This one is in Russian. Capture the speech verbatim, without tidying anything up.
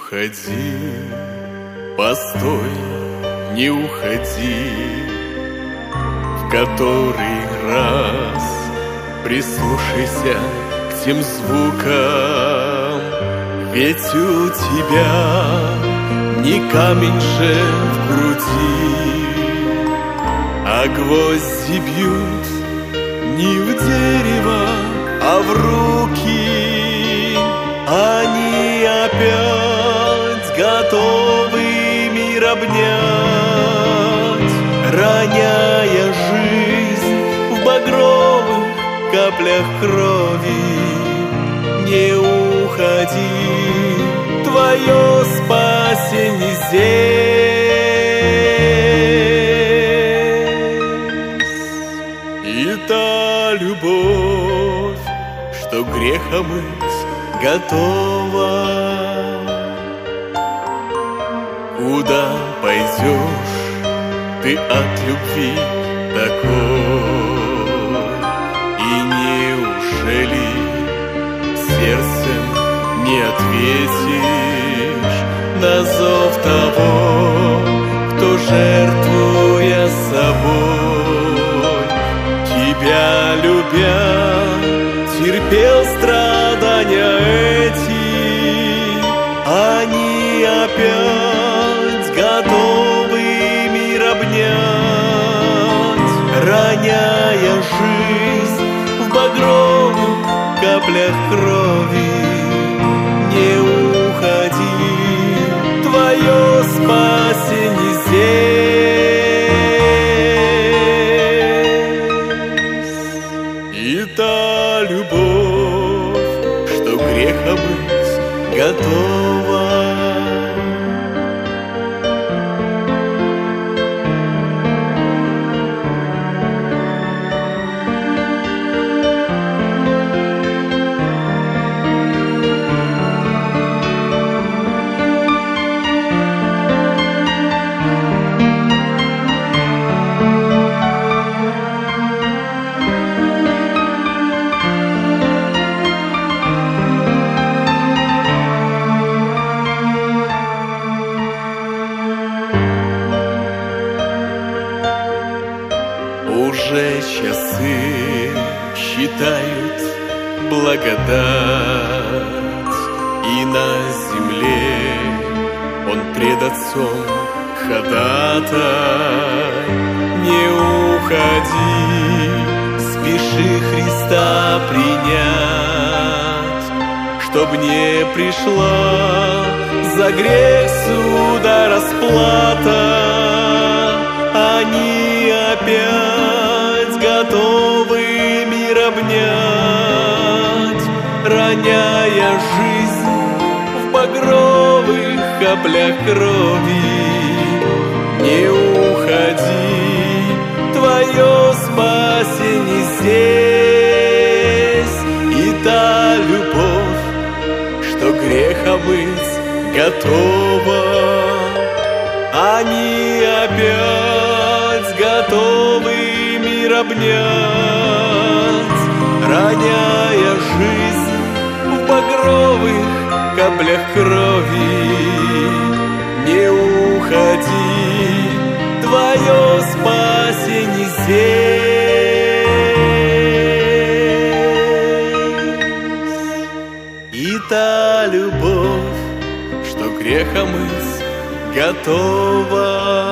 уходи, постой, не уходи, в который раз прислушайся к тем звукам, ведь у тебя не камень же в груди, а гвозди бьют не в дерево, а в руки. Они опять готовы мир обнять, роняя жизнь в багровых каплях крови. Не уходи, твое спасение здесь. И та любовь, что грех омыть готова. Куда пойдешь ты от любви такой? И неужели сердцем не ответишь на зов того, кто, жертвуя собой, тебя любя, терпел страдания эти? Они опять готовы мир обнять, роняя жизнь в багровых каплях крови. Не уходи, твое спасение здесь. И та любовь, что грех омыть готова. Уже часы считают благодать, и на земле он пред Отцом ходатай. Не уходи, спеши Христа принять, чтоб не пришла за грех суда расплата. Они опять готовы мир обнять, роняя жизнь в багровых каплях крови. Не уходи, твое спасение здесь. И та любовь, что грех омыть готова. Они опять готовы мир обнять, роняя жизнь в багровых каплях крови. Не уходи, твое спасение здесь. И та любовь, что грех омыть готова.